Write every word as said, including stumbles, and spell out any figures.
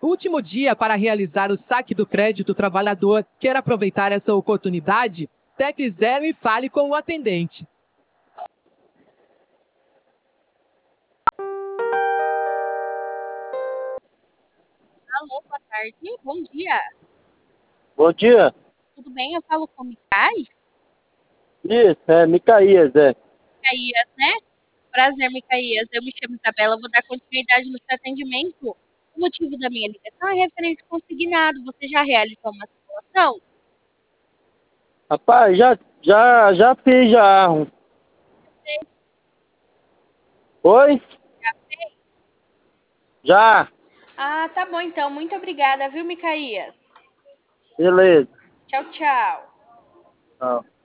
Último dia para realizar o saque do crédito trabalhador. Quer aproveitar essa oportunidade? Tecle zero e fale com o atendente. Alô, boa tarde. Bom dia. Bom dia. Tudo bem? Eu falo com o Micaí? Isso, é Micaías, é. Micaías, né? Prazer, Micaías. Eu me chamo Isabela, vou dar continuidade no seu atendimento. O motivo da minha ligação é referente ao consignado. Você já realizou uma simulação? Rapaz, já, já, já fiz já. Oi? Já fez? Já. Ah, tá bom então. Muito obrigada, viu, Micaías? Beleza. Tchau, tchau. Tchau.